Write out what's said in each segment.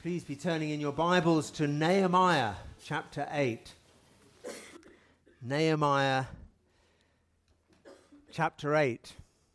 Please be turning in your Bibles to Nehemiah chapter 8. Nehemiah chapter 8.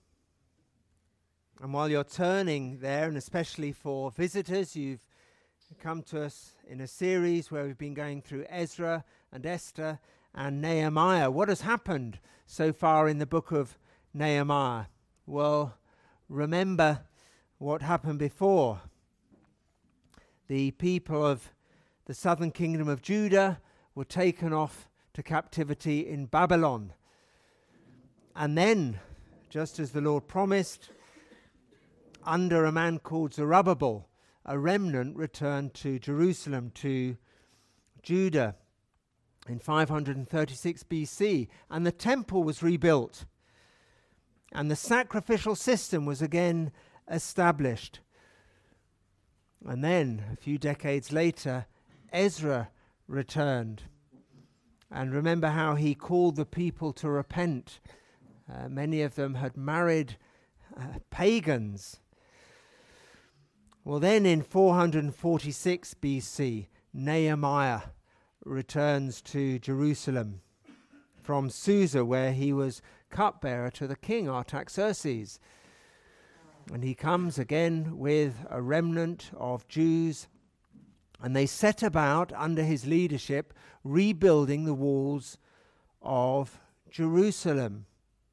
And while you're turning there, and especially for visitors, you've come to us in a series where we've been going through Ezra and Esther and Nehemiah. What has happened so far in the book of Nehemiah? Well, remember what happened before. The people of the southern kingdom of Judah were taken off to captivity in Babylon. And then, just as the Lord promised, under a man called Zerubbabel, a remnant returned to Jerusalem, to Judah, in 536 BC. And the temple was rebuilt. And the sacrificial system was again established. And then, a few decades later, Ezra returned. And remember how he called the people to repent. Many of them had married pagans. Well, then in 446 BC, Nehemiah returns to Jerusalem from Susa, where he was cupbearer to the king Artaxerxes. And he comes again with a remnant of Jews, and they set about, under his leadership, rebuilding the walls of Jerusalem.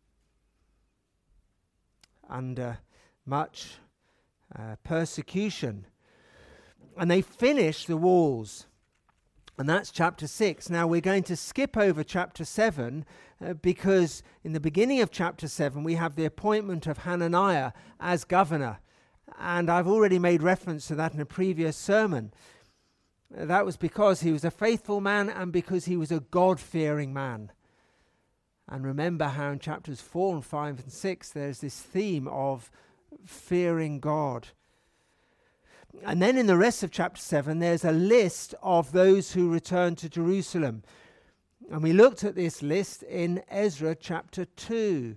Under much persecution. And they finish the walls. And that's chapter 6. Now we're going to skip over chapter 7 because in the beginning of chapter 7 we have the appointment of Hananiah as governor. And I've already made reference to that in a previous sermon. That was because he was a faithful man and because he was a God-fearing man. And remember how in chapters 4 and 5 and 6 there's this theme of fearing God. And then in the rest of chapter 7, there's a list of those who return to Jerusalem. And we looked at this list in Ezra chapter 2.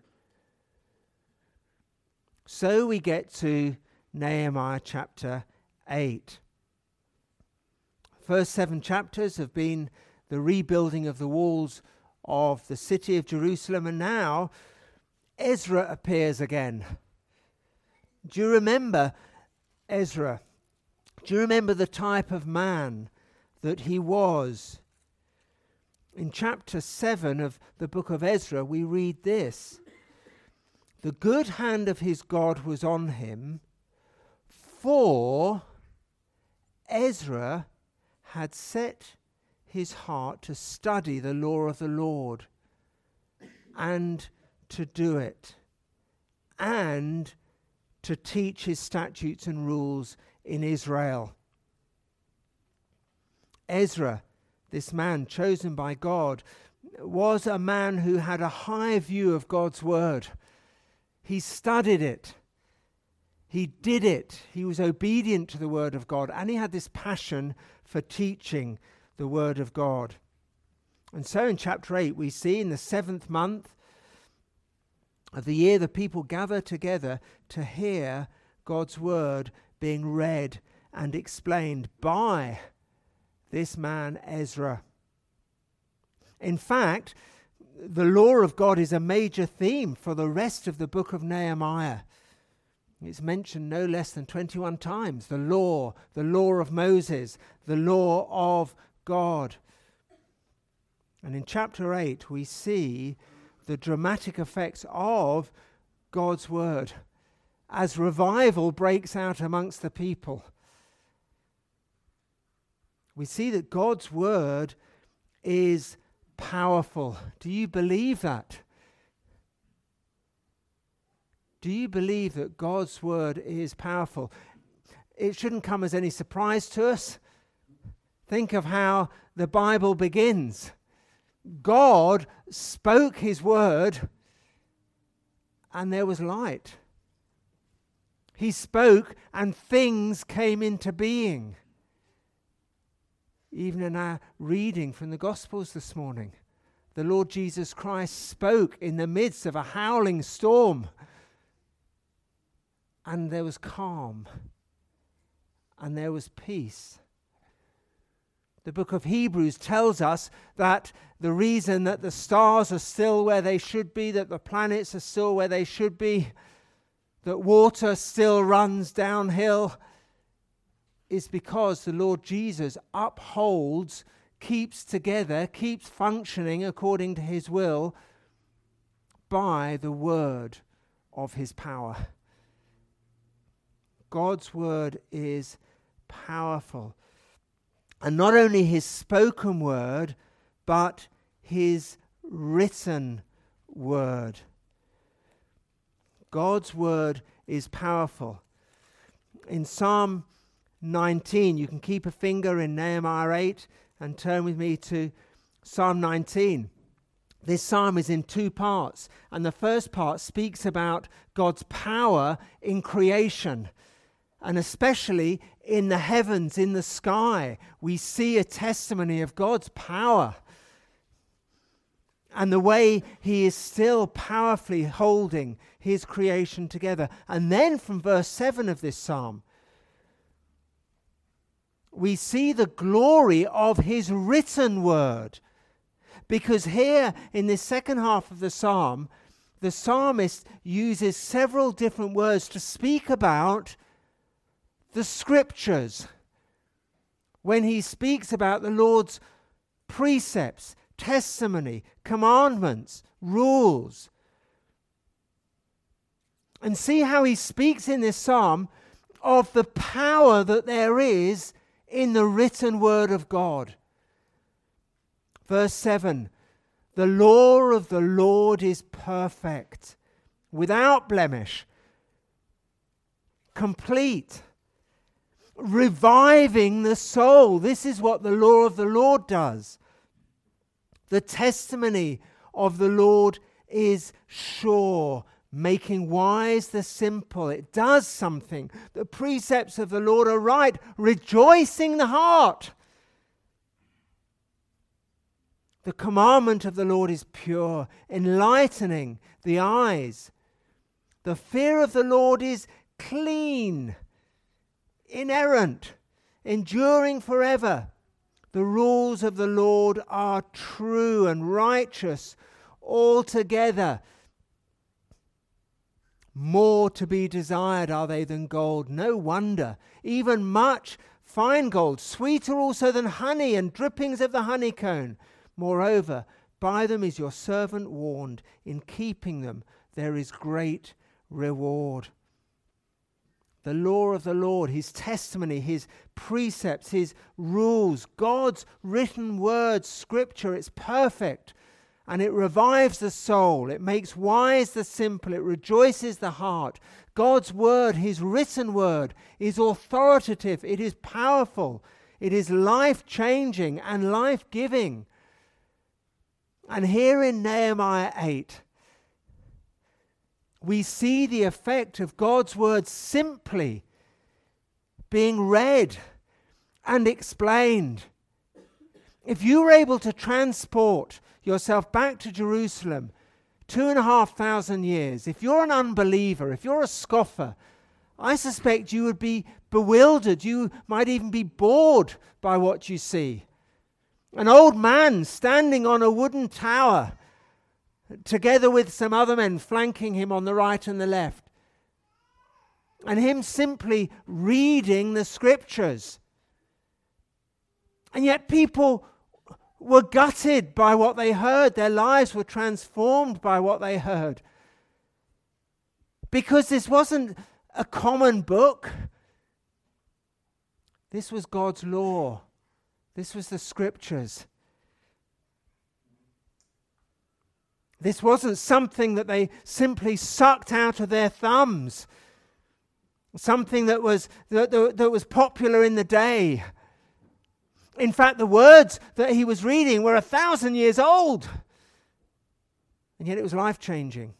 So we get to Nehemiah chapter 8. First 7 chapters have been the rebuilding of the walls of the city of Jerusalem. And now Ezra appears again. Do you remember Ezra? Do you remember the type of man that he was? In chapter 7 of the book of Ezra, we read this. The good hand of his God was on him, for Ezra had set his heart to study the law of the Lord and to do it, and to teach his statutes and rules in Israel. Ezra, this man chosen by God, was a man who had a high view of God's word. He studied it. He did it. He was obedient to the word of God, and he had this passion for teaching the word of God. And so in chapter 8 we see in the 7th month of the year the people gather together to hear God's word being read and explained by this man Ezra. In fact, the law of God is a major theme for the rest of the book of Nehemiah. It's mentioned no less than 21 times. The law of Moses, the law of God. And in chapter 8 we see the dramatic effects of God's word as revival breaks out amongst the people. We see that God's word is powerful. Do you believe that? Do you believe that God's word is powerful? It shouldn't come as any surprise to us. Think of how the Bible begins. God spoke his word and there was light. He spoke and things came into being. Even in our reading from the Gospels this morning, the Lord Jesus Christ spoke in the midst of a howling storm. And there was calm. and there was peace. The book of Hebrews tells us that the reason that the stars are still where they should be, that the planets are still where they should be, that water still runs downhill, is because the Lord Jesus upholds, keeps together, keeps functioning according to his will by the word of his power. God's word is powerful. And not only his spoken word, but his written word. God's word is powerful. In Psalm 19, you can keep a finger in Nehemiah 8 and turn with me to Psalm 19. This psalm is in two parts, and the first part speaks about God's power in creation, and especially in the heavens, in the sky. We see a testimony of God's power and the way he is still powerfully holding his creation together. And then from verse 7 of this psalm, we see the glory of his written word. Because here in this second half of the psalm, the psalmist uses several different words to speak about the scriptures. When he speaks about the Lord's precepts, testimony, commandments, rules. And see how he speaks in this psalm of the power that there is in the written word of God. Verse 7, the law of the Lord is perfect, without blemish, complete, reviving the soul. This is what the law of the Lord does. The testimony of the Lord is sure, making wise the simple. It does something. The precepts of the Lord are right, rejoicing the heart. The commandment of the Lord is pure, enlightening the eyes. The fear of the Lord is clean, inerrant, enduring forever. The rules of the Lord are true and righteous altogether. More to be desired are they than gold, no wonder. Even much fine gold, sweeter also than honey and drippings of the honeycomb. Moreover, by them is your servant warned. In keeping them there is great reward. The law of the Lord, his testimony, his precepts, his rules, God's written word, scripture, it's perfect. And it revives the soul. It makes wise the simple. It rejoices the heart. God's word, his written word, is authoritative. It is powerful. It is life-changing and life-giving. And here in Nehemiah 8, we see the effect of God's word simply being read and explained. If you were able to transport yourself back to Jerusalem 2,500 years, if you're an unbeliever, if you're a scoffer, I suspect you would be bewildered. You might even be bored by what you see. An old man standing on a wooden tower, together with some other men flanking him on the right and the left, and him simply reading the scriptures. And yet people were gutted by what they heard. Their lives were transformed by what they heard. Because this wasn't a common book. This was God's law. This was the scriptures. This wasn't something that they simply sucked out of their thumbs. Something that was popular in the day. In fact, the words that he was reading were 1,000 years old. And yet it was life-changing.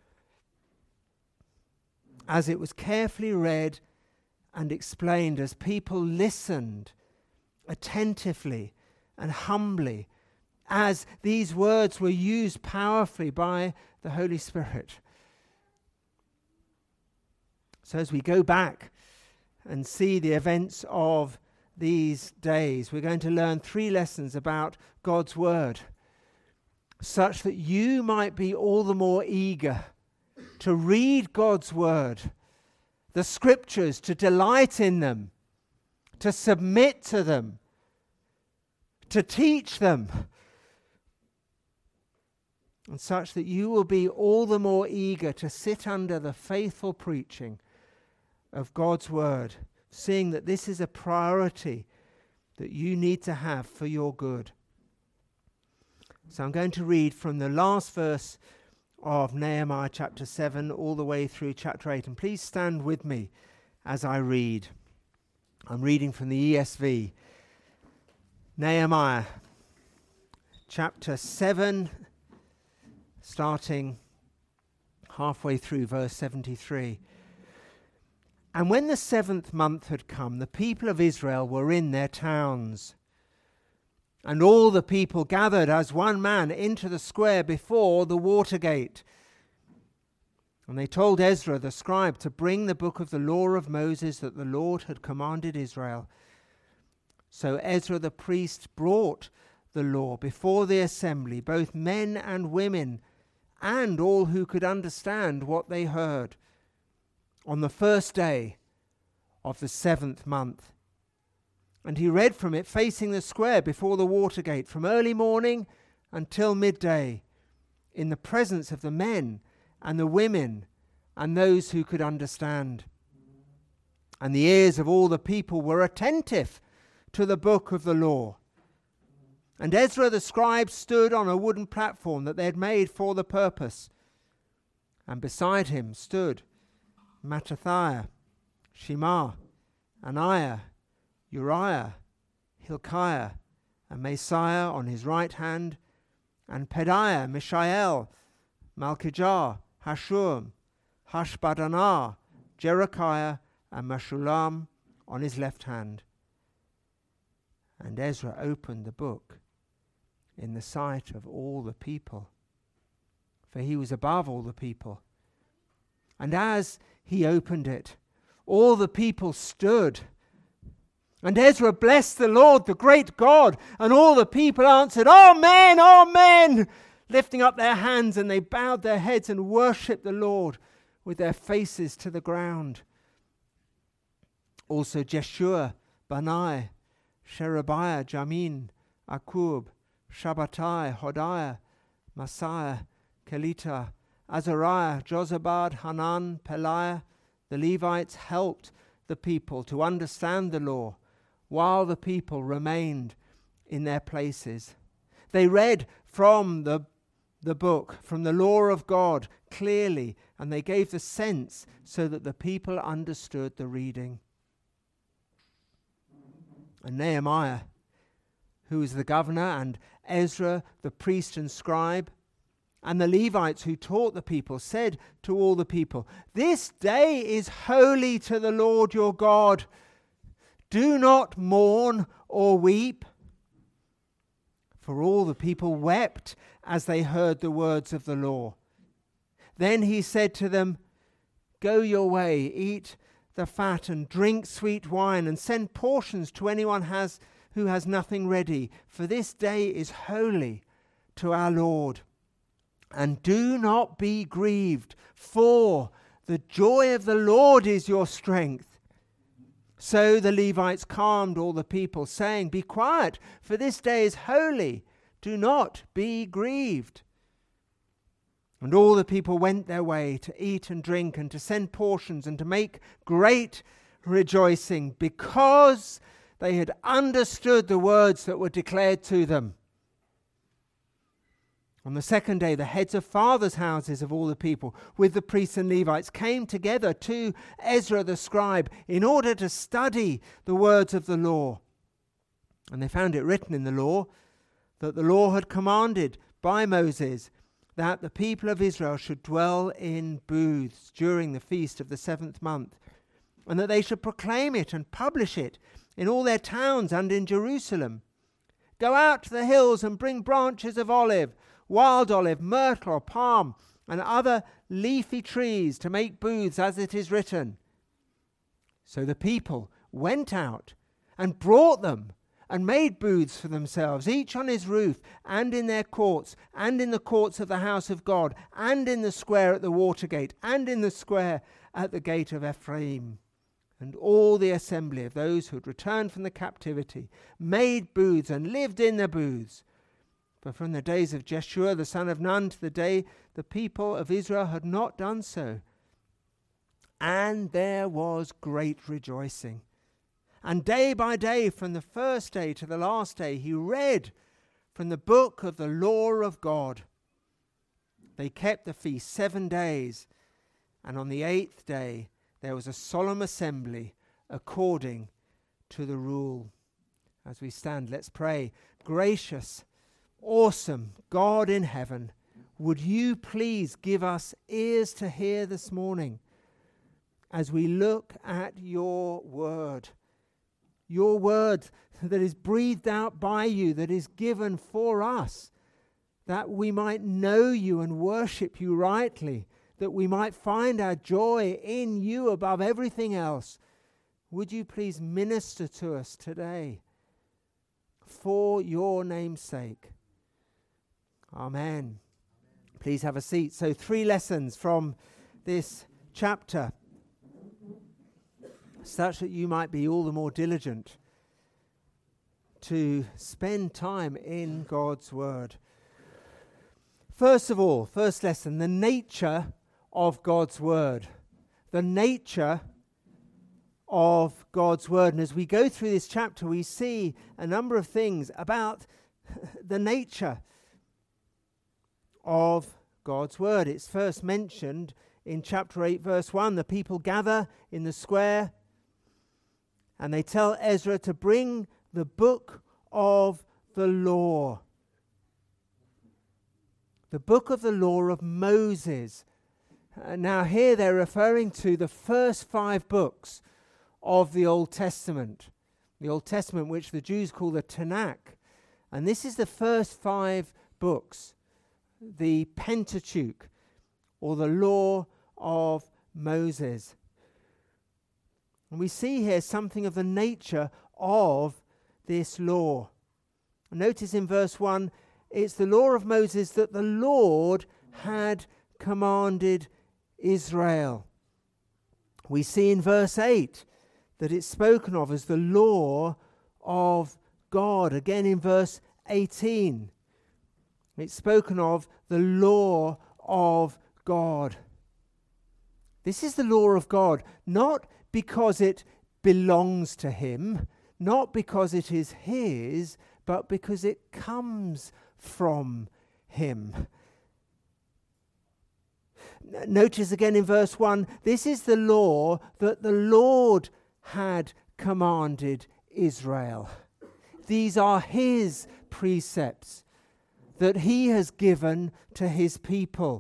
As it was carefully read and explained, as people listened attentively and humbly, as these words were used powerfully by the Holy Spirit. So as we go back and see the events of these days. We're going to learn 3 lessons about God's Word, such that you might be all the more eager to read God's Word, the Scriptures, to delight in them, to submit to them, to teach them, and such that you will be all the more eager to sit under the faithful preaching of God's Word, seeing that this is a priority that you need to have for your good. So I'm going to read from the last verse of Nehemiah chapter 7 all the way through chapter 8. And please stand with me as I read. I'm reading from the ESV. Nehemiah chapter 7, starting halfway through verse 73. And when the 7th month had come, the people of Israel were in their towns. And all the people gathered as one man into the square before the water gate. And they told Ezra the scribe to bring the book of the law of Moses that the Lord had commanded Israel. So Ezra the priest brought the law before the assembly, both men and women, and all who could understand what they heard, on the first day of the 7th month. And he read from it facing the square before the water gate from early morning until midday, in the presence of the men and the women and those who could understand. And the ears of all the people were attentive to the book of the law. And Ezra the scribe stood on a wooden platform that they had made for the purpose. And beside him stood Mattithiah, Shema, Ananiah, Uriah, Hilkiah, and Messiah on his right hand, and Pedaiah, Mishael, Malchijah, Hashum, Hashbadanah, Jerechiah, and Meshullam on his left hand. And Ezra opened the book in the sight of all the people, for he was above all the people. And as he opened it, all the people stood. And Ezra blessed the Lord, the great God, and all the people answered, Amen, Amen, lifting up their hands, and they bowed their heads and worshipped the Lord with their faces to the ground. Also Jeshua, Bani, Sherebiah, Jamin, Akub, Shabbatai, Hodiah, Messiah, Kelita, Azariah, Jozabad, Hanan, Peliah. The Levites helped the people to understand the law while the people remained in their places. They read from the book, from the law of God clearly, and they gave the sense so that the people understood the reading. And Nehemiah, who was the governor, and Ezra, the priest and scribe, and the Levites who taught the people, said to all the people, This day is holy to the Lord your God. Do not mourn or weep. For all the people wept as they heard the words of the law. Then he said to them, Go your way, eat the fat and drink sweet wine, and send portions to anyone who has nothing ready, for this day is holy to our Lord. And do not be grieved, for the joy of the Lord is your strength. So the Levites calmed all the people, saying, Be quiet, for this day is holy. Do not be grieved. And all the people went their way to eat and drink and to send portions and to make great rejoicing, because they had understood the words that were declared to them. On the second day, the heads of fathers' houses of all the people, with the priests and Levites, came together to Ezra the scribe in order to study the words of the law. And they found it written in the law that the law had commanded by Moses that the people of Israel should dwell in booths during the feast of the 7th month, and that they should proclaim it and publish it in all their towns and in Jerusalem. Go out to the hills and bring branches of olive, wild olive, myrtle, palm, and other leafy trees to make booths, as it is written. So the people went out and brought them and made booths for themselves, each on his roof, and in their courts, and in the courts of the house of God, and in the square at the water gate, and in the square at the gate of Ephraim. And all the assembly of those who had returned from the captivity made booths and lived in the booths. For from the days of Jeshua the son of Nun to the day the people of Israel had not done so. And there was great rejoicing. And day by day, from the first day to the last day, he read from the book of the law of God. They kept the feast 7 days, and on the 8th day there was a solemn assembly according to the rule. As we stand, let's pray. Gracious, awesome God in heaven, would you please give us ears to hear this morning as we look at your word that is breathed out by you, that is given for us, that we might know you and worship you rightly, that we might find our joy in you above everything else. Would you please minister to us today for your name's sake? Amen. Please have a seat. So 3 lessons from this chapter, such that you might be all the more diligent to spend time in God's word. First of all, first lesson, the nature of God's word. The nature of God's word. And as we go through this chapter, we see a number of things about the nature of God's word. It's first mentioned in chapter 8, verse 1. The people gather in the square and they tell Ezra to bring the book of the law. The book of the law of Moses. Now here they're referring to the first 5 books of the Old Testament. The Old Testament, which the Jews call the Tanakh. And this is the first 5 books. The Pentateuch, or the law of Moses. And we see here something of the nature of this law. Notice in verse 1, it's the law of Moses that the Lord had commanded Israel. We see in verse 8 that it's spoken of as the law of God. Again in verse 18, it's spoken of the law of God. This is the law of God, not because it belongs to him, not because it is his, but because it comes from him. Notice again in verse 1, this is the law that the Lord had commanded Israel. These are his precepts that he has given to his people.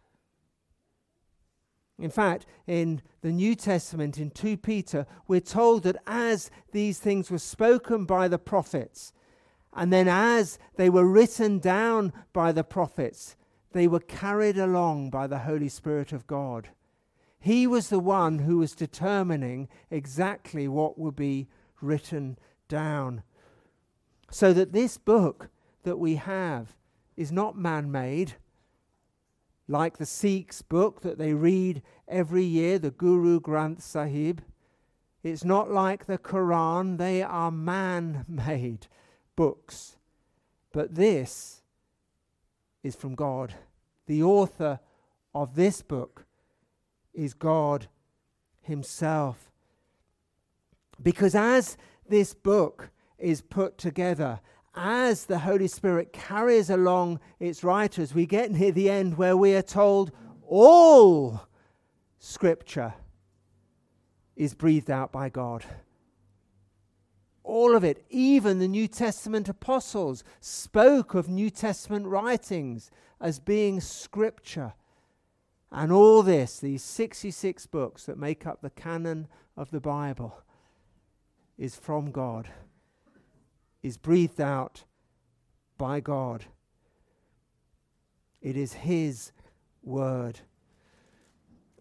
In fact, in the New Testament, in 2 Peter, we're told that as these things were spoken by the prophets, and then as they were written down by the prophets, they were carried along by the Holy Spirit of God. He was the one who was determining exactly what would be written down. So that this book that we have is not man-made, like the Sikhs' book that they read every year, the Guru Granth Sahib. It's not like the Quran. They are man-made books. But this is from God. The author of this book is God himself. Because as this book is put together, as the Holy Spirit carries along its writers, we get near the end where we are told all Scripture is breathed out by God. All of it, even the New Testament apostles spoke of New Testament writings as being Scripture. And all this, these 66 books that make up the canon of the Bible, is from God, is breathed out by God. It is his word.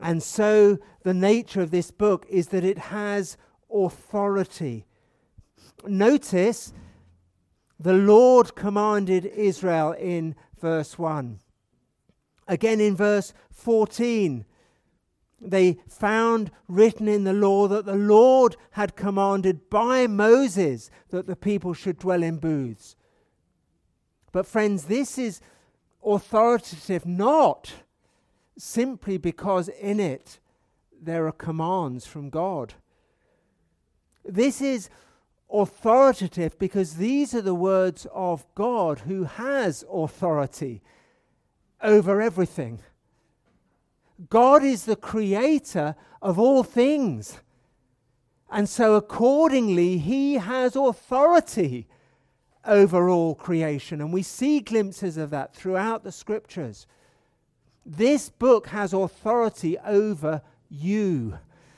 And so the nature of this book is that it has authority. Notice the Lord commanded Israel in verse 1. Again in verse 14, they found written in the law that the Lord had commanded by Moses that the people should dwell in booths. But friends, this is authoritative not simply because in it there are commands from God. This is authoritative because these are the words of God, who has authority over everything. God is the creator of all things. And so accordingly, he has authority over all creation. And we see glimpses of that throughout the scriptures. This book has authority over you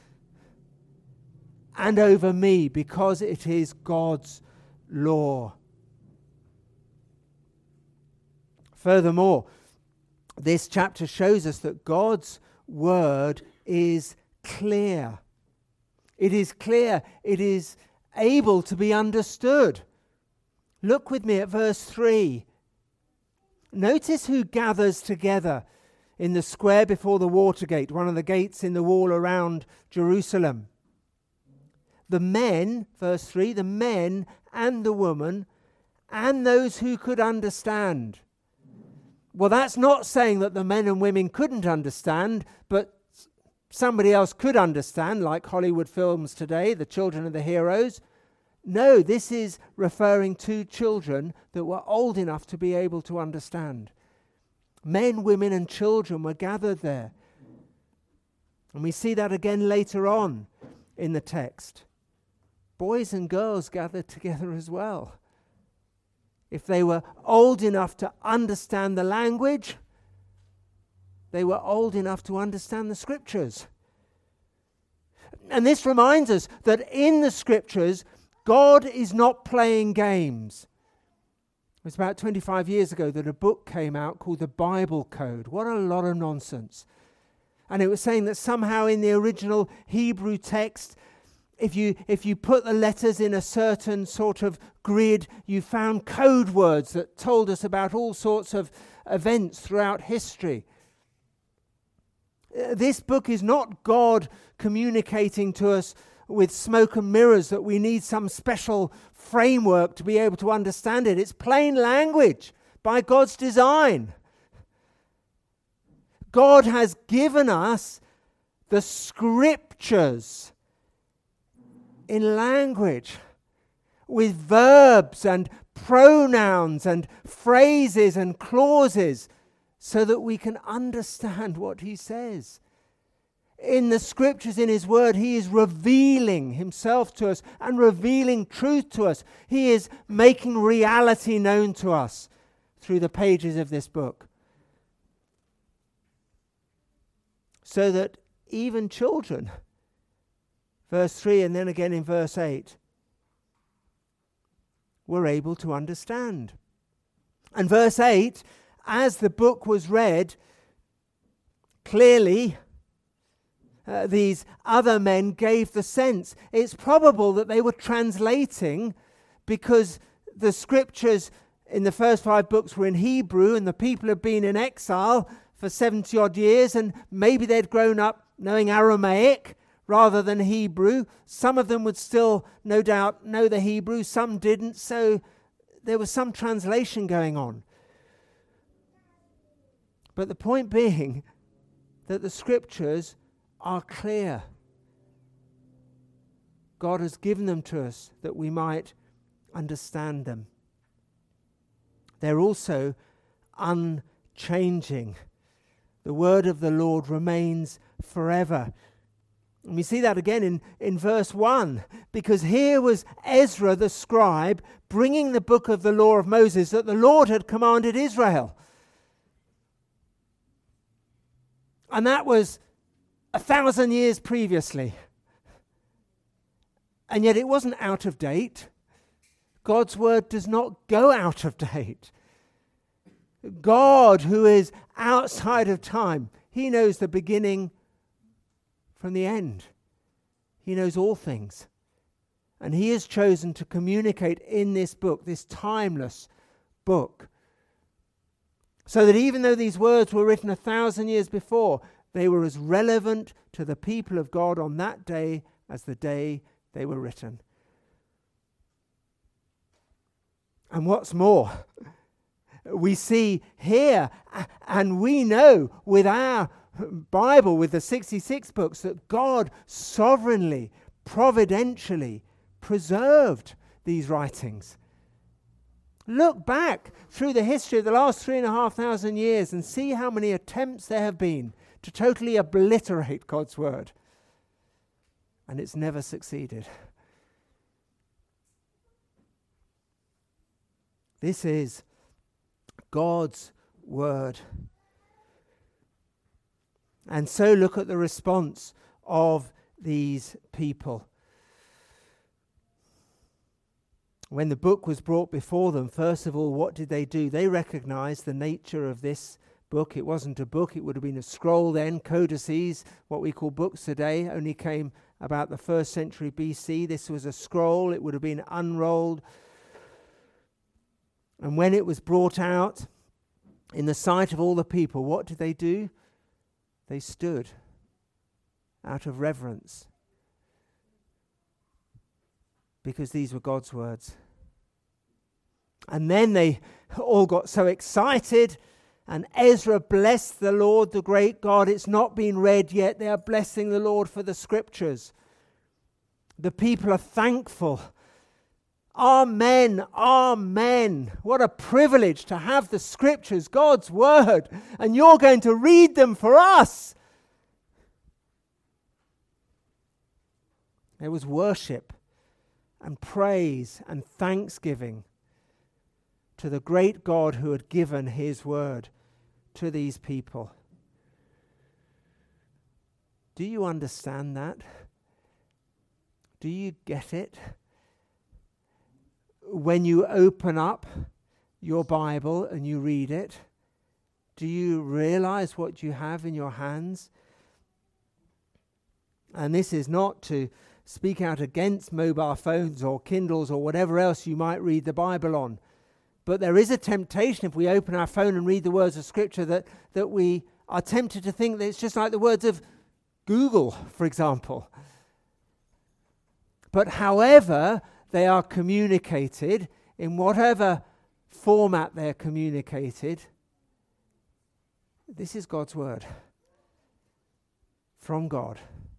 and over me because it is God's law. Furthermore, this chapter shows us that God's word is clear. It is clear. It is able to be understood. Look with me at verse 3. Notice who gathers together in the square before the water gate, one of the gates in the wall around Jerusalem. The men, verse 3, the men and the woman and those who could understand. Well, that's not saying that the men and women couldn't understand, but somebody else could understand, like Hollywood films today, the children of the heroes. No, this is referring to children that were old enough to be able to understand. Men, women, and children were gathered there. And we see that again later on in the text. Boys and girls gathered together as well. If they were old enough to understand the language, they were old enough to understand the scriptures. And this reminds us that in the scriptures, God is not playing games. It was about 25 years ago that a book came out called the Bible Code. What a lot of nonsense. And it was saying that somehow in the original Hebrew text, if you put the letters in a certain sort of grid, you found code words that told us about all sorts of events throughout history. This book is not God communicating to us with smoke and mirrors that we need some special framework to be able to understand it. It's plain language by God's design. God has given us the scriptures in language with verbs and pronouns and phrases and clauses so that we can understand what he says. In the scriptures, in his word, he is revealing himself to us and revealing truth to us. He is making reality known to us through the pages of this book. So that even children, verse 3 and then again in verse 8, were able to understand. And verse 8, as the book was read, clearly these other men gave the sense. It's probable that they were translating because the scriptures in the first 5 books were in Hebrew and the people had been in exile for 70 odd years, and maybe they'd grown up knowing Aramaic rather than Hebrew. Some of them would still, no doubt, know the Hebrew, some didn't, so there was some translation going on. But the point being that the scriptures are clear. God has given them to us that we might understand them. They're also unchanging. The word of the Lord remains forever. And we see that again in verse 1, because here was Ezra the scribe bringing the book of the law of Moses that the Lord had commanded Israel. And that was 1,000 years previously. And yet it wasn't out of date. God's word does not go out of date. God, who is outside of time, he knows the beginning from the end. He knows all things. And he has chosen to communicate in this book, this timeless book, so that even though these words were written 1,000 years before, they were as relevant to the people of God on that day as the day they were written. And what's more, we see here, and we know with our Bible, with the 66 books, that God sovereignly, providentially preserved these writings. Look back through the history of the last 3,500 years and see how many attempts there have been to totally obliterate God's word. And it's never succeeded. This is God's word. And so look at the response of these people. When the book was brought before them, first of all, what did they do? They recognized the nature of this book. It wasn't a book, it would have been a scroll then. Codices, what we call books today, only came about the 1st century BC. This was a scroll, it would have been unrolled. And when it was brought out in the sight of all the people, what did they do? They stood out of reverence, because these were God's words. And then they all got so excited, and Ezra blessed the Lord, the great God. It's not been read yet. They are blessing the Lord for the scriptures. The people are thankful. Amen, amen. What a privilege to have the scriptures, God's word, and you're going to read them for us. There was worship and praise and thanksgiving to the great God who had given his word to these people. Do you understand that? Do you get it? When you open up your Bible and you read it, do you realize what you have in your hands? And this is not to speak out against mobile phones or Kindles or whatever else you might read the Bible on. But there is a temptation if we open our phone and read the words of Scripture that we are tempted to think that it's just like the words of Google, for example. But however they are communicated, in whatever format they're communicated, this is God's word from God.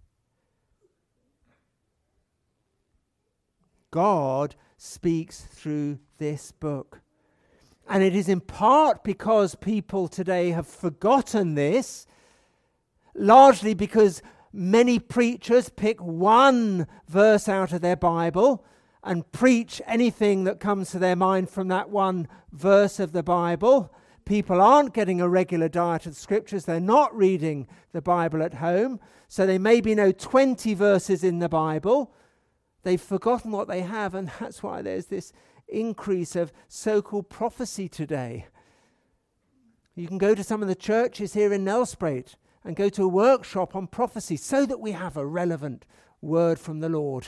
God speaks through this book. And it is in part because people today have forgotten this, largely because many preachers pick one verse out of their Bible and preach anything that comes to their mind from that one verse of the Bible. People aren't getting a regular diet of the scriptures. They're not reading the Bible at home. So they maybe know 20 verses in the Bible. They've forgotten what they have, and that's why there's this increase of so-called prophecy today. You can go to some of the churches here in Nelspruit and go to a workshop on prophecy so that we have a relevant word from the Lord.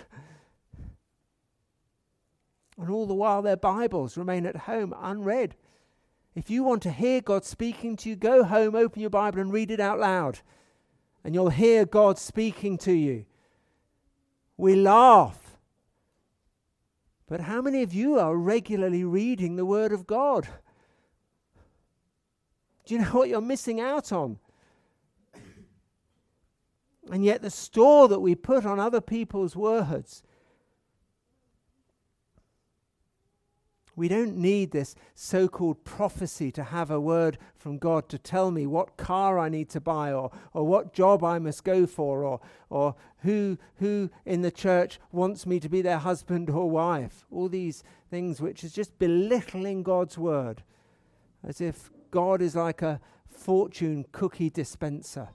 And all the while their Bibles remain at home unread. If you want to hear God speaking to you, go home, open your Bible and read it out loud. And you'll hear God speaking to you. We laugh. But how many of you are regularly reading the Word of God? Do you know what you're missing out on? And yet the store that we put on other people's words, we don't need this so-called prophecy to have a word from God to tell me what car I need to buy or what job I must go for or who in the church wants me to be their husband or wife. All these things which is just belittling God's word, as if God is like a fortune cookie dispenser.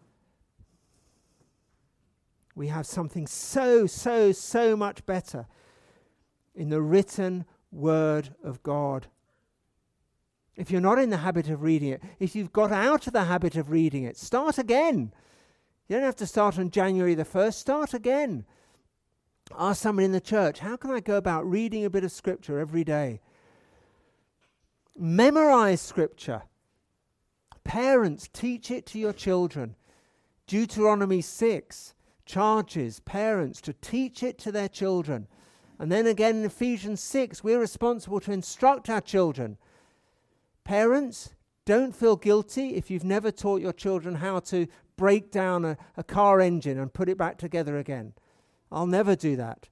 We have something so much better in the written Word of God. If you're not in the habit of reading it, if you've got out of the habit of reading it, start again. You don't have to start on January the 1st. Start again. Ask someone in the church, how can I go about reading a bit of Scripture every day? Memorize Scripture. Parents, teach it to your children. Deuteronomy 6 charges parents to teach it to their children. And then again in Ephesians 6, we're responsible to instruct our children. Parents, don't feel guilty if you've never taught your children how to break down a car engine and put it back together again. I'll never do that.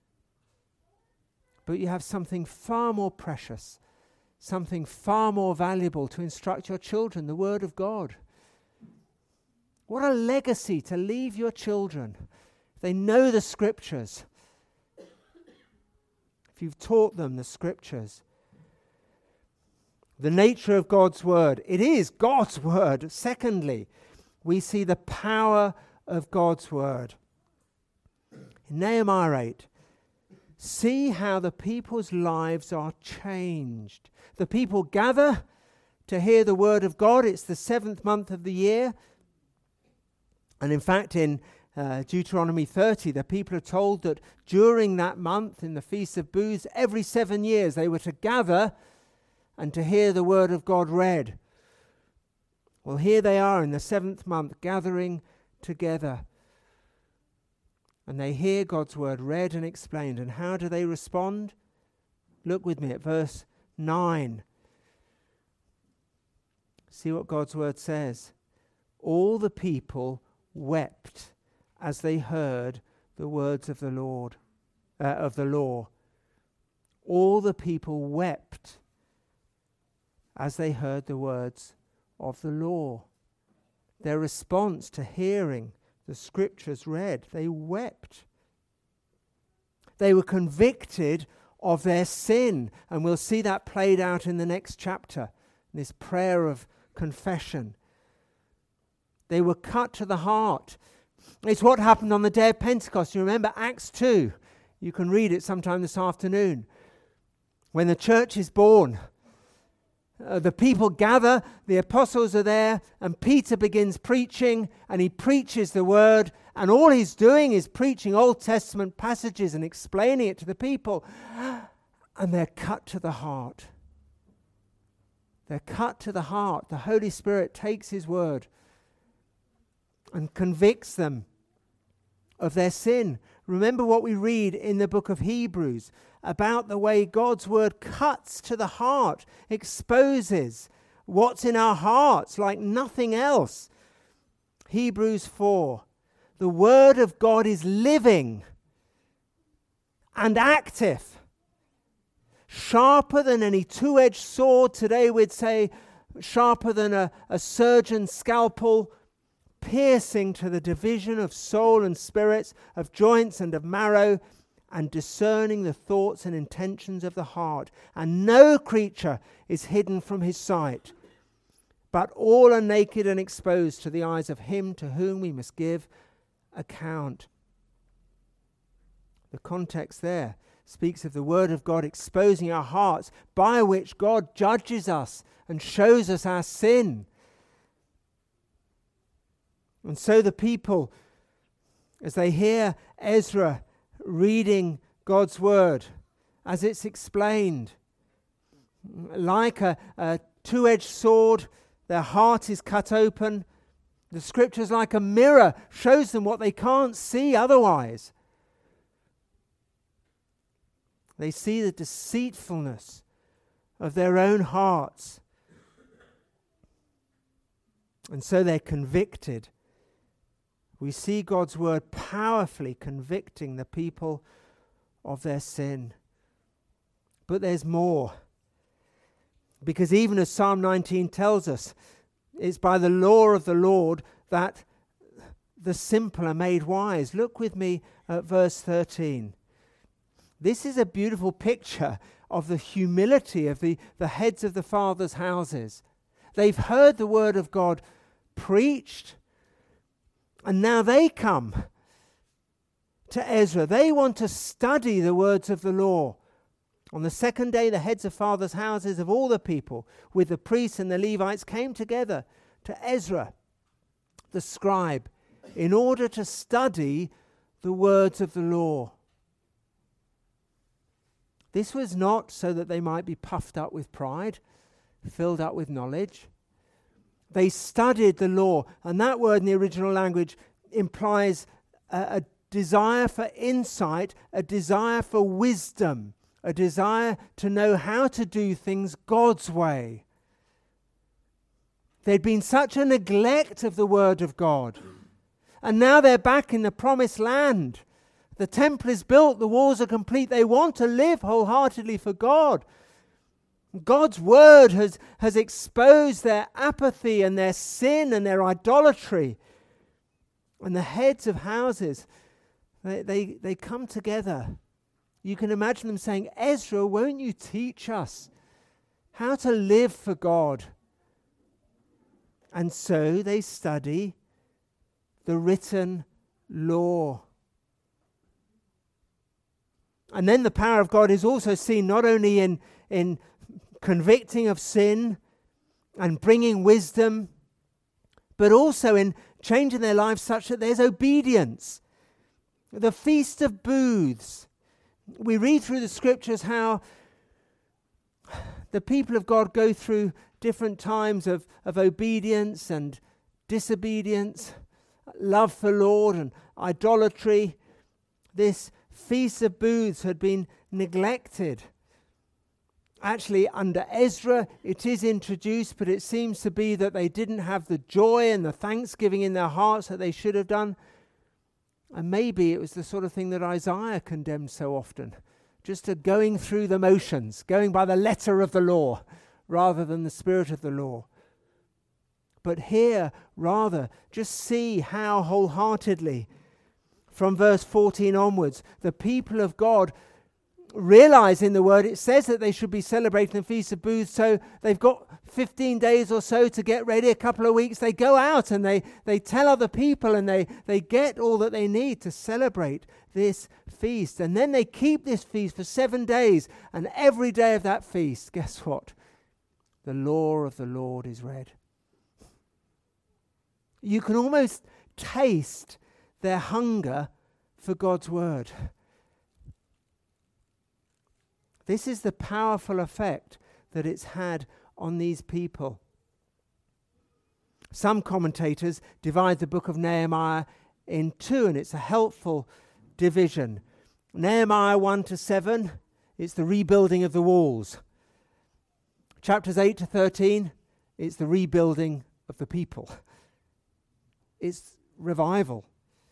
But you have something far more precious, something far more valuable to instruct your children, the Word of God. What a legacy to leave your children. They know the Scriptures. If you've taught them the Scriptures. The nature of God's Word. It is God's Word. Secondly, we see the power of God's Word. In Nehemiah 8, see how the people's lives are changed. The people gather to hear the Word of God. It's the 7th month of the year. And in fact, in Deuteronomy 30, the people are told that during that month, in the Feast of Booths, every 7 years they were to gather and to hear the Word of God read. Well, here they are in the 7th month, gathering together. And they hear God's Word read and explained. And how do they respond? Look with me at verse 9. See what God's Word says. All the people wept as they heard the words of the Lord, of the law. All the people wept as they heard the words of the law. Their response to hearing the Scriptures read, they wept. They were convicted of their sin, and we'll see that played out in the next chapter, this prayer of confession. They were cut to the heart. It's what happened on the day of Pentecost. You remember Acts 2. You can read it sometime this afternoon. When the church is born, the people gather, the apostles are there, and Peter begins preaching, and he preaches the word, and all he's doing is preaching Old Testament passages and explaining it to the people, and they're cut to the heart. They're cut to the heart. The Holy Spirit takes his word and convicts them of their sin. Remember what we read in the book of Hebrews about the way God's word cuts to the heart, exposes what's in our hearts like nothing else. Hebrews 4. The word of God is living and active, sharper than any two-edged sword. Today we'd say sharper than a surgeon's scalpel, piercing to the division of soul and spirits, of joints and of marrow, and discerning the thoughts and intentions of the heart. And no creature is hidden from his sight, but all are naked and exposed to the eyes of him to whom we must give account. The context there speaks of the word of God exposing our hearts, by which God judges us and shows us our sin. And so the people, as they hear Ezra reading God's word, as it's explained, like a two-edged sword, their heart is cut open. The Scriptures, like a mirror, shows them what they can't see otherwise. They see the deceitfulness of their own hearts. And so they're convicted. We see God's word powerfully convicting the people of their sin. But there's more. Because even as Psalm 19 tells us, it's by the law of the Lord that the simple are made wise. Look with me at verse 13. This is a beautiful picture of the humility of the heads of the fathers' houses. They've heard the word of God preached, and now they come to Ezra. They want to study the words of the law. On the second day, the heads of fathers' houses of all the people, with the priests and the Levites, came together to Ezra, the scribe, in order to study the words of the law. This was not so that they might be puffed up with pride, filled up with knowledge. They studied the law, and that word in the original language implies a desire for insight, a desire for wisdom, a desire to know how to do things God's way. There'd been such a neglect of the Word of God. And now they're back in the promised land. The temple is built, the walls are complete. They want to live wholeheartedly for God. God's Word has exposed their apathy and their sin and their idolatry. And the heads of houses, they come together. You can imagine them saying, Ezra, won't you teach us how to live for God? And so they study the written law. And then the power of God is also seen not only in convicting of sin and bringing wisdom, but also in changing their lives such that there's obedience. The Feast of Booths. We read through the scriptures how the people of God go through different times of obedience and disobedience, love for Lord and idolatry. This Feast of Booths had been neglected. Actually, under Ezra, it is introduced, but it seems to be that they didn't have the joy and the thanksgiving in their hearts that they should have done. And maybe it was the sort of thing that Isaiah condemned so often, just a going through the motions, going by the letter of the law rather than the spirit of the law. But here, rather, just see how wholeheartedly, from verse 14 onwards, the people of God realize in the word, it says that they should be celebrating the Feast of Booths, so they've got 15 days or so to get ready, a couple of weeks. They go out and they tell other people, and they get all that they need to celebrate this feast. And then they keep this feast for 7 days, and every day of that feast, guess what? The law of the Lord is read. You can almost taste their hunger for God's word. This is the powerful effect that it's had on these people. Some commentators divide the book of Nehemiah in two, and it's a helpful division. Nehemiah 1-7, it's the rebuilding of the walls. Chapters 8-13, it's the rebuilding of the people. It's revival.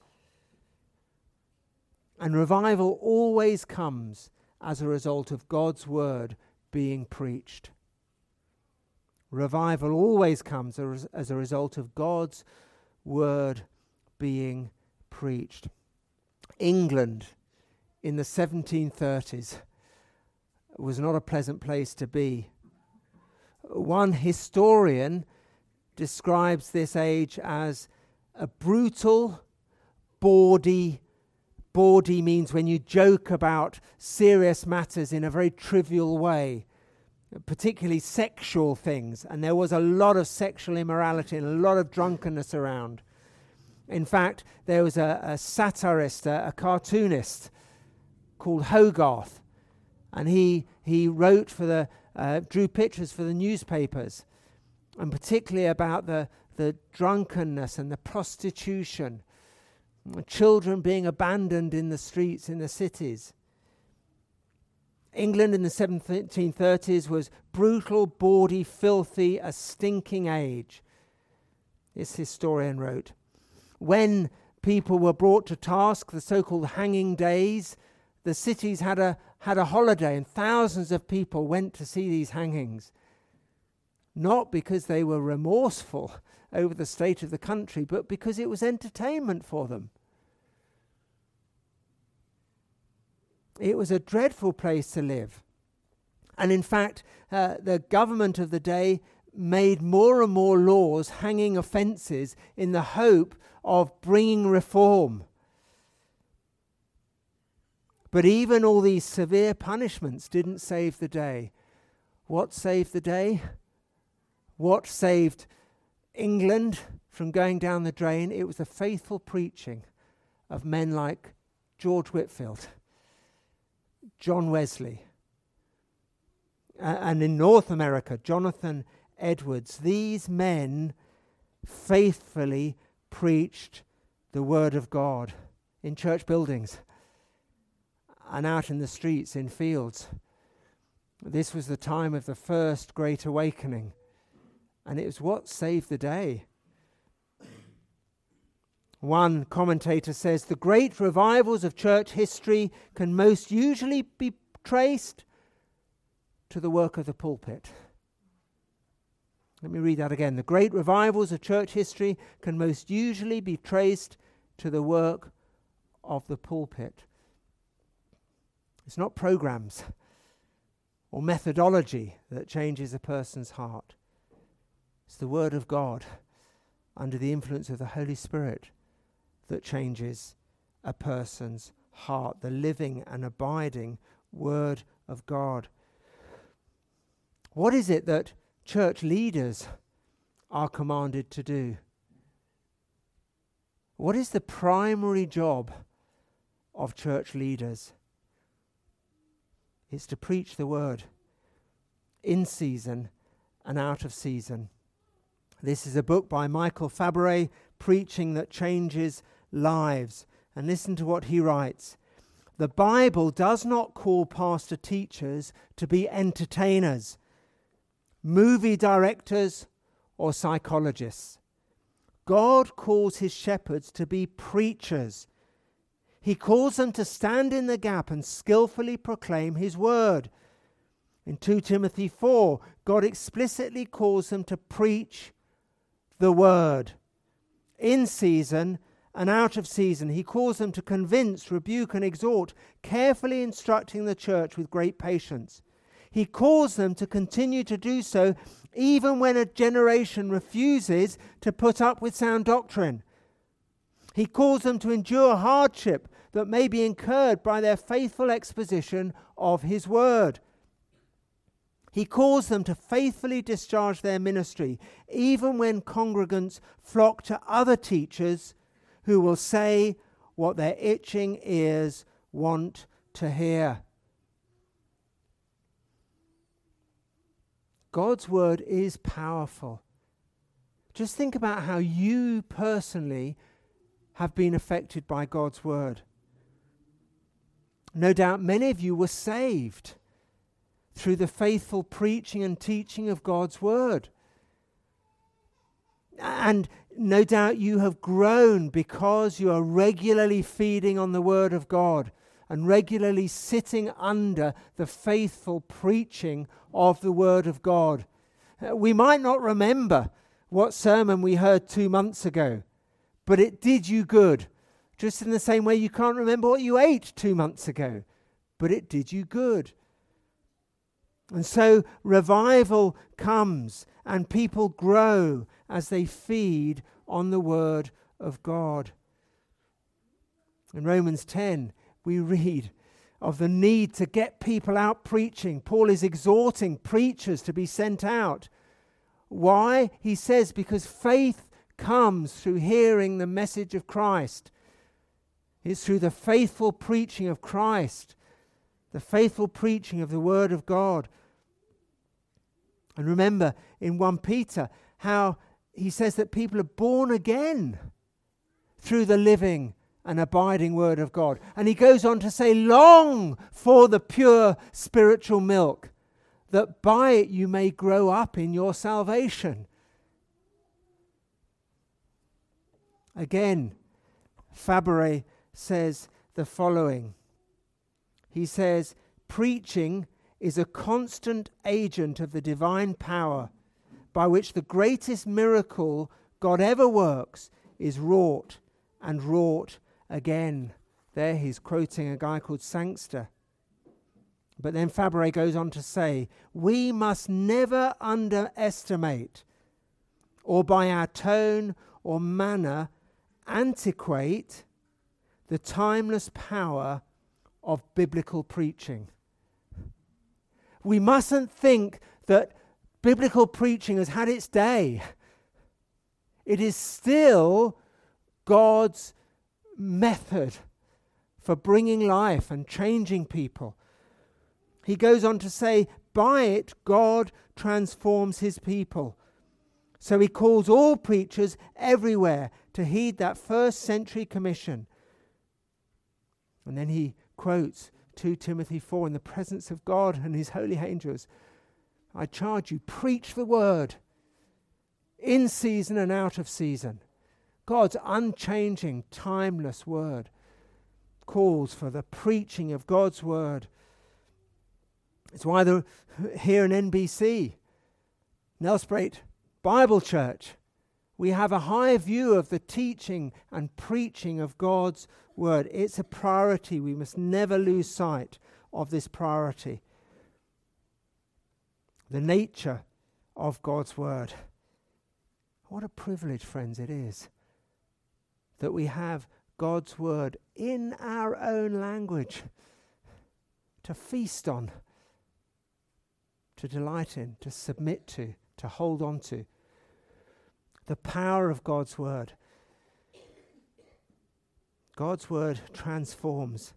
And revival always comes as a result of God's word being preached. Revival always comes as a result of God's word being preached. England in the 1730s was not a pleasant place to be. One historian describes this age as a brutal, bawdy means when you joke about serious matters in a very trivial way, particularly sexual things. And there was a lot of sexual immorality and a lot of drunkenness around. In fact, there was a satirist, a cartoonist called Hogarth, and he wrote for drew pictures for the newspapers, and particularly about the drunkenness and the prostitution, children being abandoned in the streets in the cities. England in the 1730s was brutal, bawdy, filthy, a stinking age. This historian wrote, when people were brought to task, the so-called hanging days, the cities had a holiday, and thousands of people went to see these hangings. Not because they were remorseful over the state of the country, but because it was entertainment for them. It was a dreadful place to live. And in fact, the government of the day made more and more laws hanging offences in the hope of bringing reform. But even all these severe punishments didn't save the day. What saved the day? What saved England from going down the drain. It was the faithful preaching of men like George Whitefield, John Wesley, and in North America, Jonathan Edwards. These men faithfully preached the word of God in church buildings and out in the streets, in fields. This was the time of the first Great Awakening, and it was what saved the day. One commentator says, the great revivals of church history can most usually be traced to the work of the pulpit. Let me read that again. The great revivals of church history can most usually be traced to the work of the pulpit. It's not programs or methodology that changes a person's heart. It's the Word of God under the influence of the Holy Spirit that changes a person's heart. The living and abiding Word of God. What is it that church leaders are commanded to do? What is the primary job of church leaders? It's to preach the word in season and out of season. This is a book by Michael Fabre, Preaching That Changes Lives. And listen to what he writes. The Bible does not call pastor teachers to be entertainers, movie directors, or psychologists. God calls his shepherds to be preachers. He calls them to stand in the gap and skillfully proclaim his word. In 2 Timothy 4, God explicitly calls them to preach the word. In season and out of season, he calls them to convince, rebuke, and exhort, carefully instructing the church with great patience. He calls them to continue to do so even when a generation refuses to put up with sound doctrine. He calls them to endure hardship that may be incurred by their faithful exposition of his word. He calls them to faithfully discharge their ministry, even when congregants flock to other teachers who will say what their itching ears want to hear. God's word is powerful. Just think about how you personally have been affected by God's word. No doubt many of you were saved through the faithful preaching and teaching of God's word. And no doubt you have grown because you are regularly feeding on the word of God and regularly sitting under the faithful preaching of the word of God. We might not remember what sermon we heard 2 months ago, but it did you good. Just in the same way you can't remember what you ate 2 months ago, but it did you good. And so revival comes and people grow as they feed on the word of God. In Romans 10, we read of the need to get people out preaching. Paul is exhorting preachers to be sent out. Why? He says, because faith comes through hearing the message of Christ. It's through the faithful preaching of Christ, the faithful preaching of the word of God. And remember in 1 Peter how he says that people are born again through the living and abiding word of God. And he goes on to say, long for the pure spiritual milk, that by it you may grow up in your salvation. Again, Fabre says the following. He says, preaching is a constant agent of the divine power by which the greatest miracle God ever works is wrought and wrought again. There he's quoting a guy called Sangster. But then Fabre goes on to say, we must never underestimate or by our tone or manner antiquate the timeless power of biblical preaching. We mustn't think that biblical preaching has had its day. It is still God's method for bringing life and changing people. He goes on to say, by it, God transforms his people. So he calls all preachers everywhere to heed that first century commission. And then he quotes 2 Timothy 4, in the presence of God and his holy angels, I charge you, preach the word in season and out of season. God's unchanging, timeless word calls for the preaching of God's word. It's why here in NBC, Nelsprate Bible Church, we have a high view of the teaching and preaching of God's word. It's a priority. We must never lose sight of this priority. The nature of God's word. What a privilege, friends, it is that we have God's word in our own language to feast on, to delight in, to submit to hold on to. The power of God's word. God's word transforms.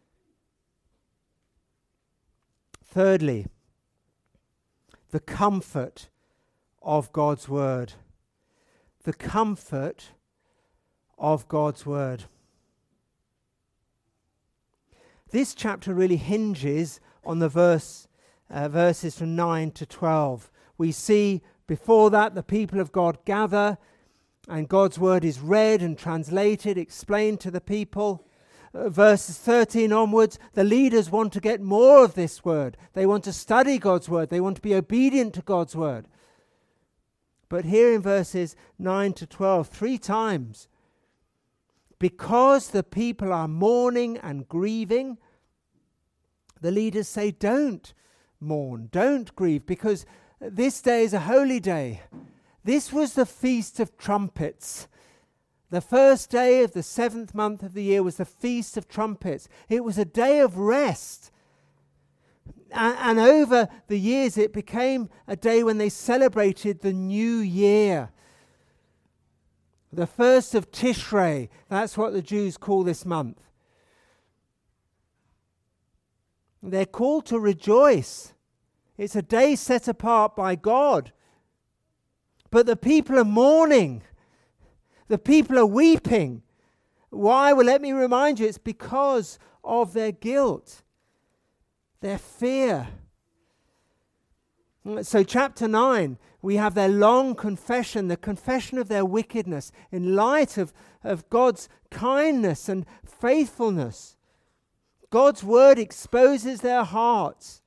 Thirdly, the comfort of God's word. The comfort of God's word. This chapter really hinges on the verses from 9 to 12. We see before that the people of God gather and God's word is read and translated, explained to the people. Verses 13 onwards, the leaders want to get more of this word. They want to study God's word. They want to be obedient to God's word. But here in verses 9 to 12, 3 times, because the people are mourning and grieving, the leaders say, don't mourn, don't grieve, because this day is a holy day. This was the Feast of Trumpets. The first day of the 7th month of the year was the Feast of Trumpets. It was a day of rest. And over the years it became a day when they celebrated the new year. The first of Tishrei, that's what the Jews call this month. They're called to rejoice. It's a day set apart by God. But the people are mourning. The people are weeping. Why? Well, let me remind you, it's because of their guilt, their fear. So chapter 9, we have their long confession, the confession of their wickedness in light of God's kindness and faithfulness. God's word exposes their hearts.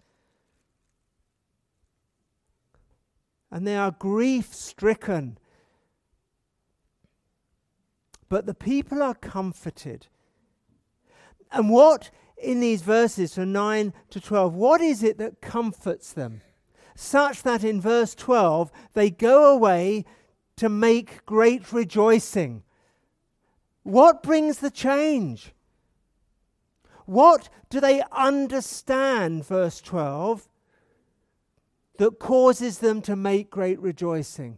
And they are grief-stricken. But the people are comforted. And what, in these verses from 9 to 12, what is it that comforts them? Such that in verse 12, they go away to make great rejoicing. What brings the change? What do they understand, verse 12, that causes them to make great rejoicing?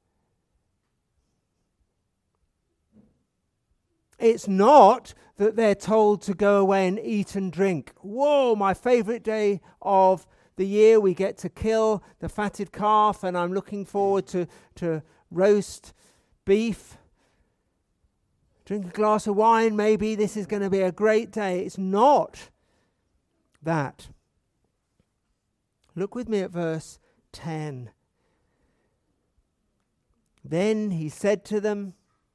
It's not that they're told to go away and eat and drink. Whoa, my favorite day of the year, we get to kill the fatted calf, and I'm looking forward to roast beef. Drink a glass of wine, maybe. This is going to be a great day. It's not that. Look with me at verse 10. Then he said to them,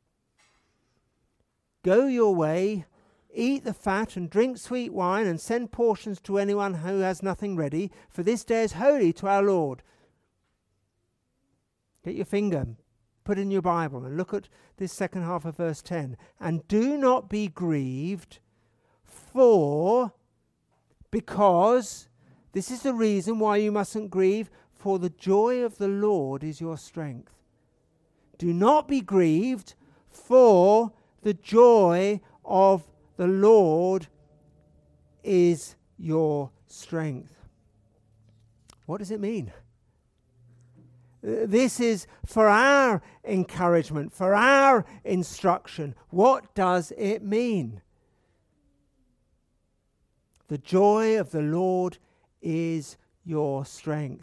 go your way, eat the fat and drink sweet wine, and send portions to anyone who has nothing ready, for this day is holy to our Lord. Get your finger, put in your Bible, and look at this second half of verse 10. And do not be grieved, because, this is the reason why you mustn't grieve, for the joy of the Lord is your strength. Do not be grieved, for the joy of the Lord is your strength. What does it mean? This is for our encouragement, for our instruction. What does it mean? The joy of the Lord is your strength.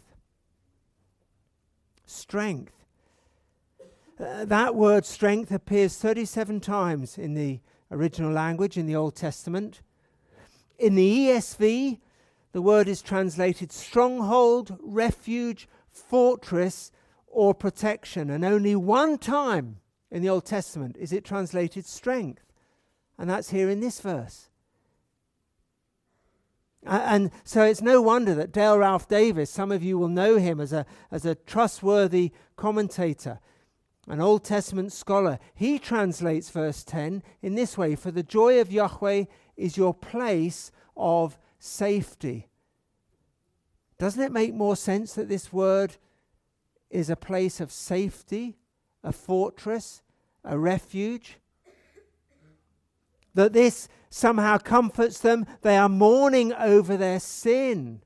Strength. That word strength appears 37 times in the original language in the Old Testament. In the ESV, the word is translated stronghold, refuge, fortress, or protection. And only one time in the Old Testament is it translated strength. And that's here in this verse. And so it's no wonder that Dale Ralph Davis, some of you will know him as a trustworthy commentator, an Old Testament scholar. He translates verse 10 in this way: for the joy of Yahweh is your place of safety. Doesn't it make more sense that this word is a place of safety, a fortress, a refuge? That this somehow comforts them. They are mourning over their sin.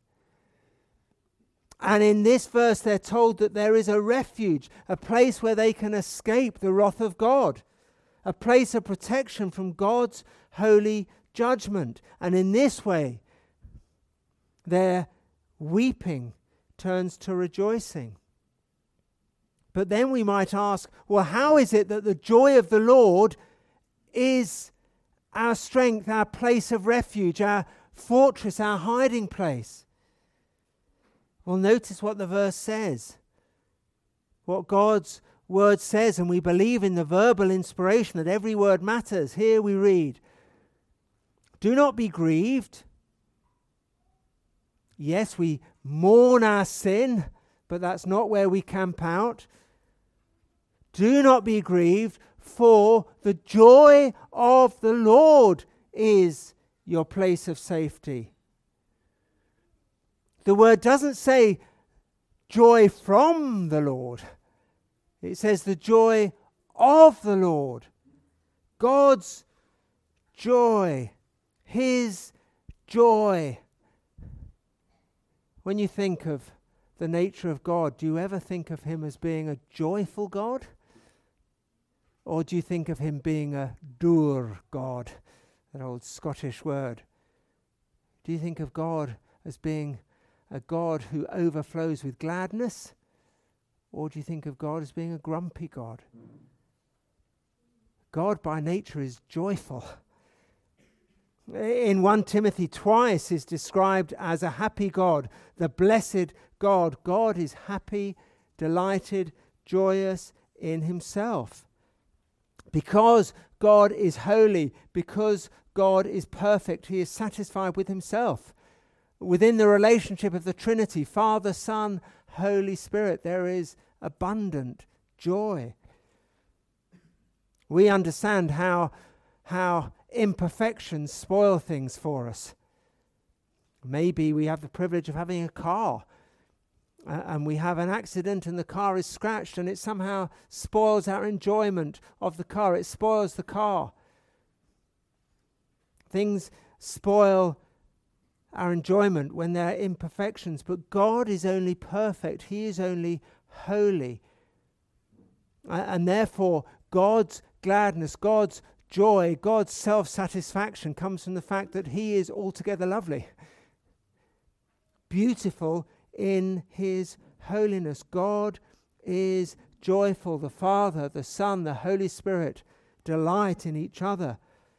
And in this verse they're told that there is a refuge, a place where they can escape the wrath of God, a place of protection from God's holy judgment. And in this way, their weeping turns to rejoicing. But then we might ask, well, how is it that the joy of the Lord is our strength, our place of refuge, our fortress, our hiding place? Well, notice what the verse says. What God's word says, and we believe in the verbal inspiration that every word matters. Here we read, do not be grieved. Yes, we mourn our sin, but that's not where we camp out. Do not be grieved, for the joy of the Lord is your place of safety. The word doesn't say joy from the Lord. It says the joy of the Lord. God's joy. His joy. When you think of the nature of God, do you ever think of him as being a joyful God? Or do you think of him being a dŵr God, that old Scottish word? Do you think of God as being a God who overflows with gladness? Or do you think of God as being a grumpy God? God by nature is joyful. In 1 Timothy twice is described as a happy God, the blessed God. God is happy, delighted, joyous in himself. Because God is holy, because God is perfect, he is satisfied with himself. Within the relationship of the Trinity, Father, Son, Holy Spirit, there is abundant joy. We understand how imperfections spoil things for us. Maybe we have the privilege of having a car, and we have an accident and the car is scratched, and it somehow spoils our enjoyment of the car. It spoils the car. Things spoil our enjoyment when there are imperfections, but God is only perfect. He is only holy. And therefore, God's gladness, God's joy, God's self-satisfaction comes from the fact that he is altogether lovely, beautiful in his holiness. God is joyful. The Father, the Son, the Holy Spirit delight in each other.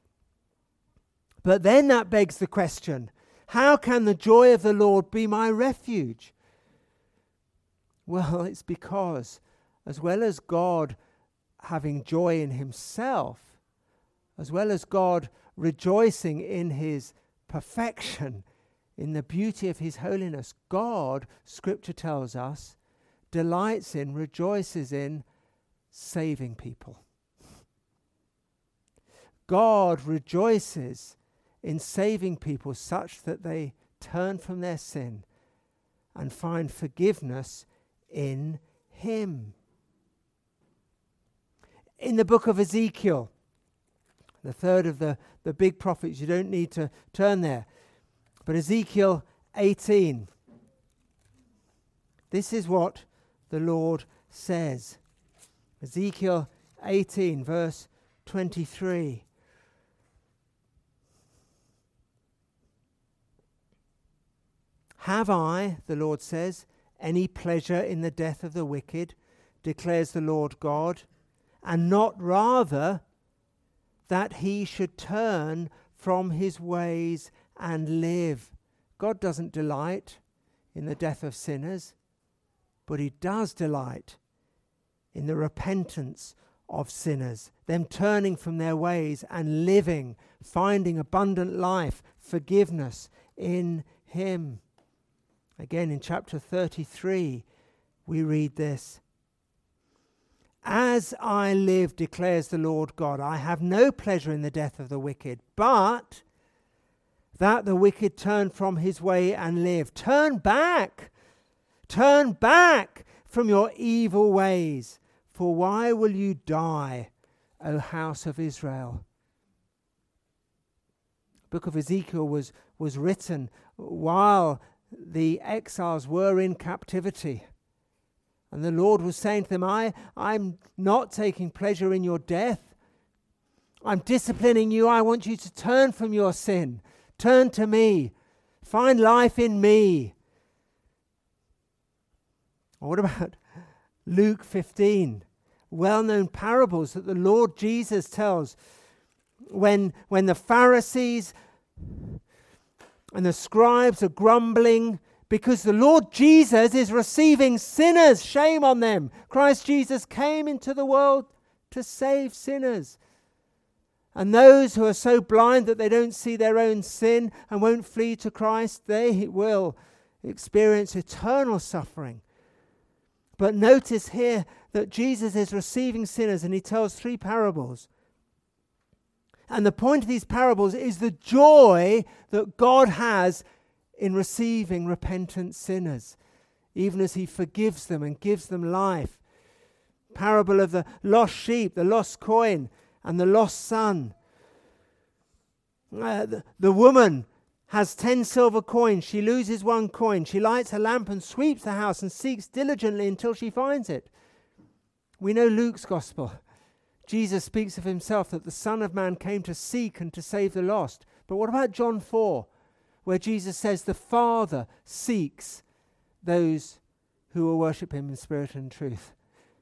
But then that begs the question, how can the joy of the Lord be my refuge? Well, it's because as well as God having joy in himself, as well as God rejoicing in his perfection, in the beauty of his holiness, God, Scripture tells us, delights in, rejoices in saving people. God rejoices in saving people such that they turn from their sin and find forgiveness in him. In the book of Ezekiel, the third of the big prophets, you don't need to turn there, but Ezekiel 18. This is what the Lord says. Ezekiel 18, verse 23. Have I, the Lord says, any pleasure in the death of the wicked, declares the Lord God, and not rather that he should turn from his ways and live? God doesn't delight in the death of sinners, but he does delight in the repentance of sinners, them turning from their ways and living, finding abundant life, forgiveness in him. Again, in chapter 33, we read this. As I live, declares the Lord God, I have no pleasure in the death of the wicked, but that the wicked turn from his way and live. Turn back from your evil ways. For why will you die, O house of Israel? The book of Ezekiel was written while the exiles were in captivity. And the Lord was saying to them, I'm not taking pleasure in your death. I'm disciplining you. I want you to turn from your sin. Turn to me. Find life in me. Or what about Luke 15? Well-known parables that the Lord Jesus tells when the Pharisees and the scribes are grumbling because the Lord Jesus is receiving sinners. Shame on them. Christ Jesus came into the world to save sinners. And those who are so blind that they don't see their own sin and won't flee to Christ, they will experience eternal suffering. But notice here that Jesus is receiving sinners, and he tells 3 parables. And the point of these parables is the joy that God has in receiving repentant sinners, even as he forgives them and gives them life. Parable of the lost sheep, the lost coin, and the lost son. The woman has 10 silver coins. She loses 1 coin. She lights a lamp and sweeps the house and seeks diligently until she finds it. We know Luke's gospel. Jesus speaks of himself that the Son of Man came to seek and to save the lost. But what about John 4, where Jesus says the Father seeks those who will worship him in spirit and truth?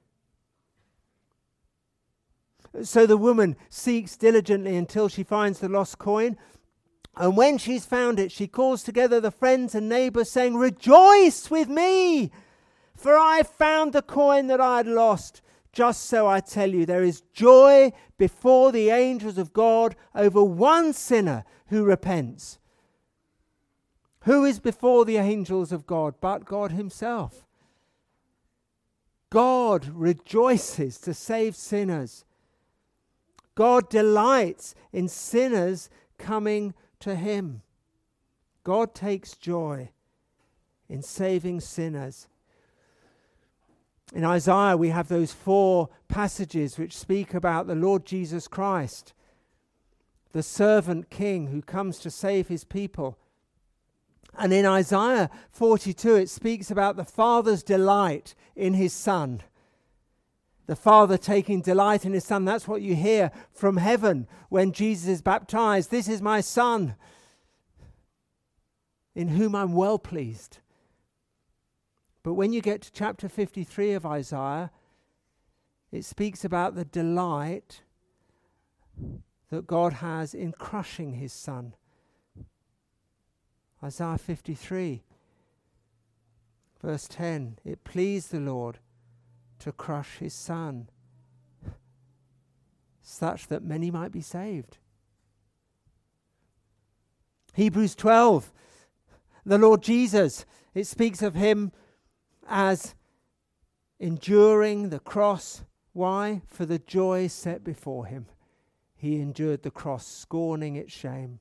So the woman seeks diligently until she finds the lost coin. And when she's found it, she calls together the friends and neighbors, saying, "Rejoice with me, for I found the coin that I had lost. Just so I tell you, there is joy before the angels of God over one sinner who repents." Who is before the angels of God but God himself? God rejoices to save sinners. God delights in sinners coming to him. God takes joy in saving sinners. In Isaiah, we have those 4 passages which speak about the Lord Jesus Christ, the servant king who comes to save his people. And in Isaiah 42, it speaks about the Father's delight in his Son. The Father taking delight in his Son. That's what you hear from heaven when Jesus is baptized. "This is my Son, in whom I'm well pleased." But when you get to chapter 53 of Isaiah, it speaks about the delight that God has in crushing his Son. Isaiah 53, verse 10, "It pleased the Lord to crush his Son, such that many might be saved." Hebrews 12, the Lord Jesus, it speaks of him as enduring the cross. Why? For the joy set before him. He endured the cross, scorning its shame.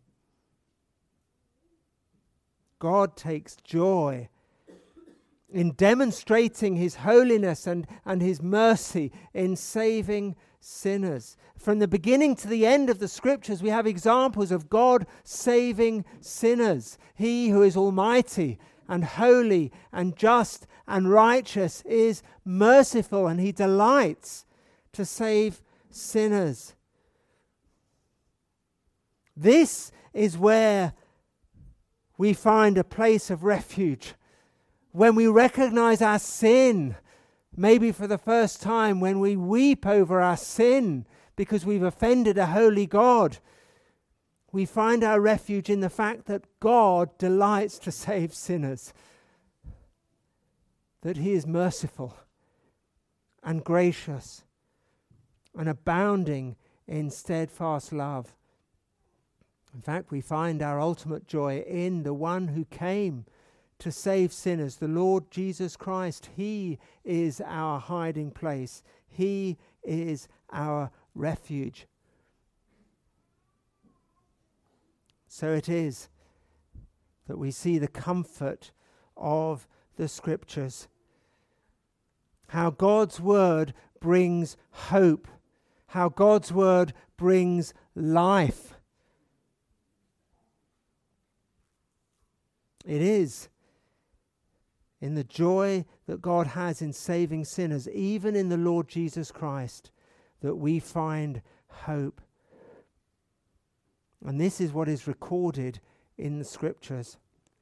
God takes joy in demonstrating his holiness and his mercy in saving sinners. From the beginning to the end of the scriptures, we have examples of God saving sinners. He who is almighty and holy and just and righteous, is merciful, and he delights to save sinners. This is where we find a place of refuge. When we recognize our sin, maybe for the first time, when we weep over our sin because we've offended a holy God, we find our refuge in the fact that God delights to save sinners, that he is merciful and gracious and abounding in steadfast love. In fact, we find our ultimate joy in the one who came to save sinners, the Lord Jesus Christ. He is our hiding place. He is our refuge. So it is that we see the comfort of the Scriptures. How God's Word brings hope. How God's Word brings life. It is in the joy that God has in saving sinners, even in the Lord Jesus Christ, that we find hope. And this is what is recorded in the Scriptures.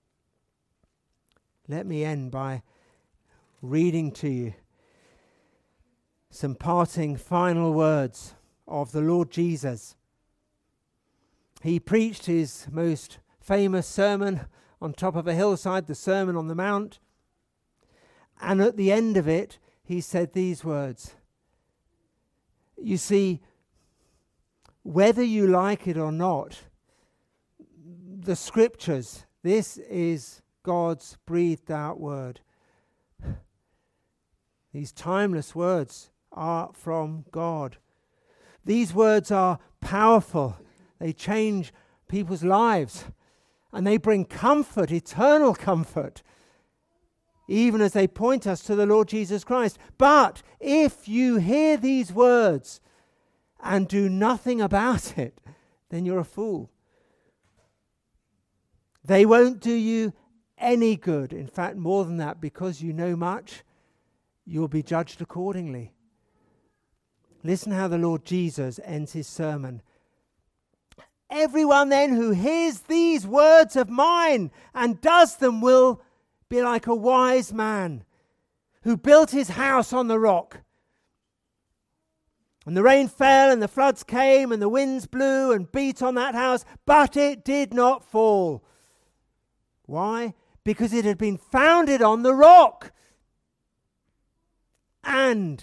Let me end by reading to you some parting final words of the Lord Jesus. He preached his most famous sermon on top of a hillside, the Sermon on the Mount. And at the end of it, he said these words. You see, whether you like it or not, the Scriptures, this is God's breathed out word. These timeless words are from God. These words are powerful. They change people's lives. And they bring comfort, eternal comfort, even as they point us to the Lord Jesus Christ. But if you hear these words and do nothing about it, then you're a fool. They won't do you any good. In fact, more than that, because you know much, you'll be judged accordingly. Listen how the Lord Jesus ends his sermon. Everyone then who hears these words of mine and does them will be like a wise man who built his house on the rock. And the rain fell and the floods came and the winds blew and beat on that house, but it did not fall. Why? Because it had been founded on the rock. And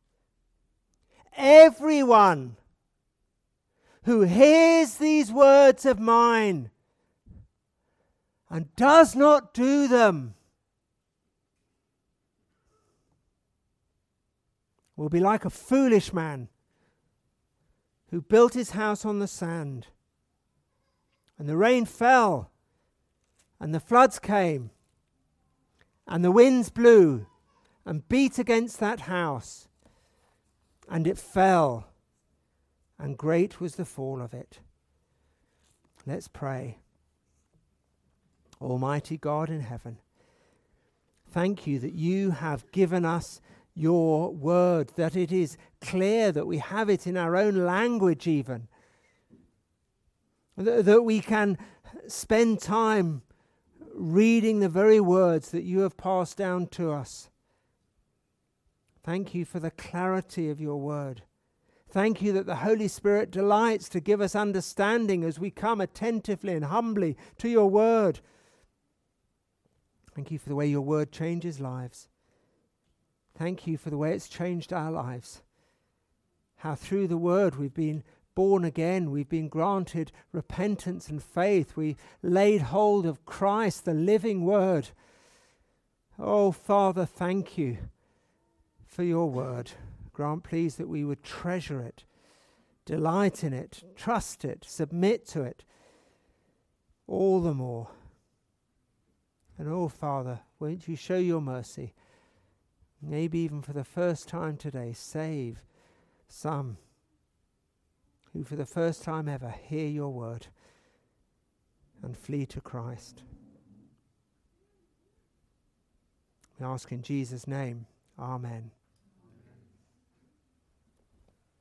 everyone who hears these words of mine and does not do them will be like a foolish man who built his house on the sand. And the rain fell, and the floods came, and the winds blew and beat against that house, and it fell, and great was the fall of it. Let's pray. Almighty God in heaven, thank you that you have given us your word, that it is clear, that we have it in our own language even, that we can spend time reading the very words that you have passed down to us. Thank you for the clarity of your word. Thank you that the Holy Spirit delights to give us understanding as we come attentively and humbly to your word. Thank you for the way your word changes lives. Thank you for the way it's changed our lives. How through the word we've been born again, we've been granted repentance and faith. We laid hold of Christ, the living word. Oh, Father, thank you for your word. Grant, please, that we would treasure it, delight in it, trust it, submit to it all the more. And oh, Father, won't you show your mercy? Maybe even for the first time today, save some who for the first time ever hear your word and flee to Christ. We ask in Jesus' name. Amen.